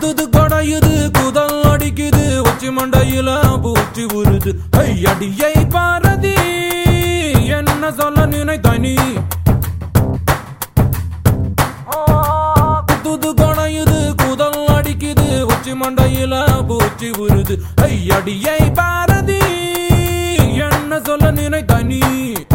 குத்துது கொடையுது குதல் அடிக்குது உச்சி மண்டையில பூச்சி உருது அடியை பாரதி என்ன சொல்ல நினைத்தாய் நீ குத்துது கொடையுது குதல் அடிக்குது உச்சி மண்டையில பூச்சி உருது அடியை பாரதி என்ன சொல்ல நினைத்தாய் நீ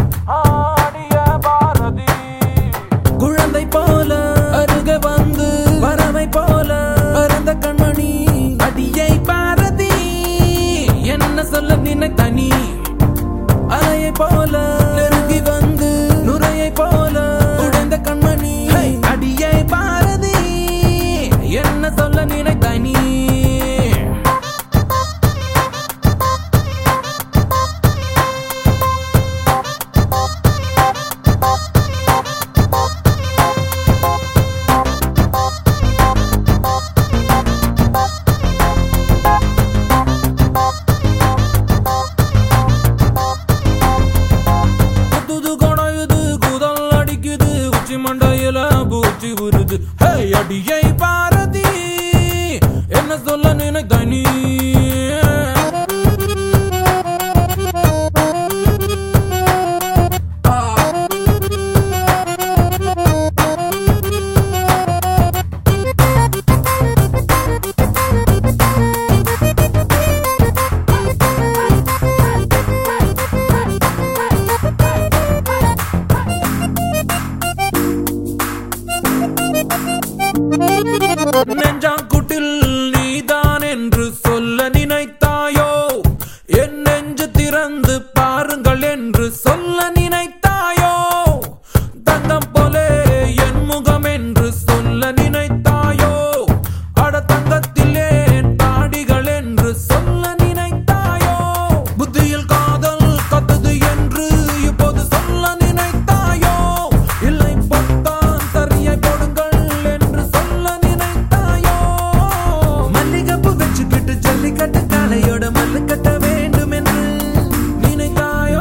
குழந்தை போல அருக வந்து வரவை போல பரந்த கண்மணி அடியை பாரதி என்ன சொல்ல நினைத்தாய் நீ அலையை போல நெருங்கி வந்து நுரையை போல உடைந்த கண்மணி அடியை பாரதி என்ன சொல்ல நினைத்தாய் நீ மண்டையில பூச்சி உருது அடியை பாரதி என்ன சொல்ல நினைத்தாய் நீ நெஞ்சாங்குட்டில் நீதான் என்று சொல்ல நினைத்தாயோ என் நெஞ்சு திறந்து பாருங்கள் என்று சொல்ல நினைத்தாயோ தங்கம் போலே என் முகம் என்று சொல்ல நினைத்தாயோ அட தங்கத்திலே தாடிகள் என்று சொல்ல நினைத்தாயோ புத்தியில் காதல் கத்துது என்று இப்போது சொல்ல நினைத்தாயோ இல்லை பொத்தான் சரியை போடுங்கள் என்று சொல்ல ஜல்லிக்கட்டு காலையோட மல்லு கட்ட வேண்டும் என்று நினைத்தாயோ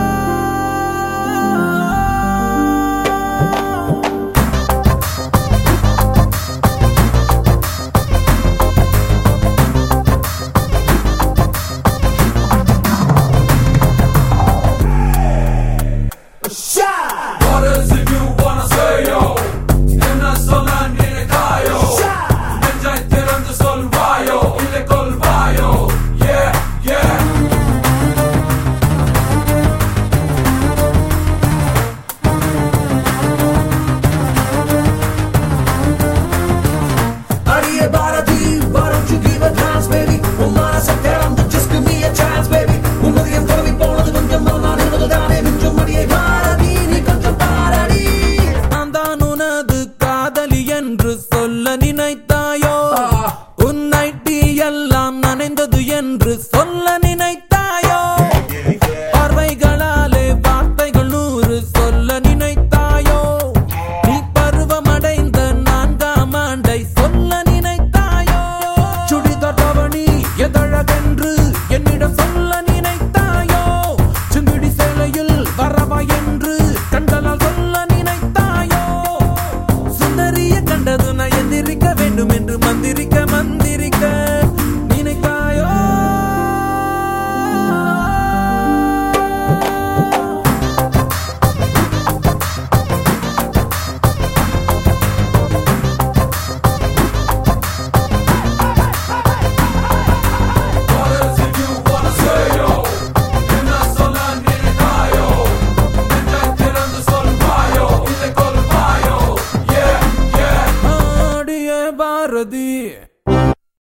What is it you wanna say, yo? என்ன சொல்ல நினைத்தாயோ நெஞ்சை திறந்து சொல்வாயோ இல்லை கொள்வாயோ அடியே Bharathi why don't you give a chance baby உன் மனசை திறந்து just give me a chance baby உன் மதியம் தொலைவி போனது கொஞ்சம் நான் இருந்தது தானே மிஞ்சும் அடியே பாரதி நீ கொஞ்சம் பாரடி நான் தான் உனது காதலி என்று சொல்ல நினைத்த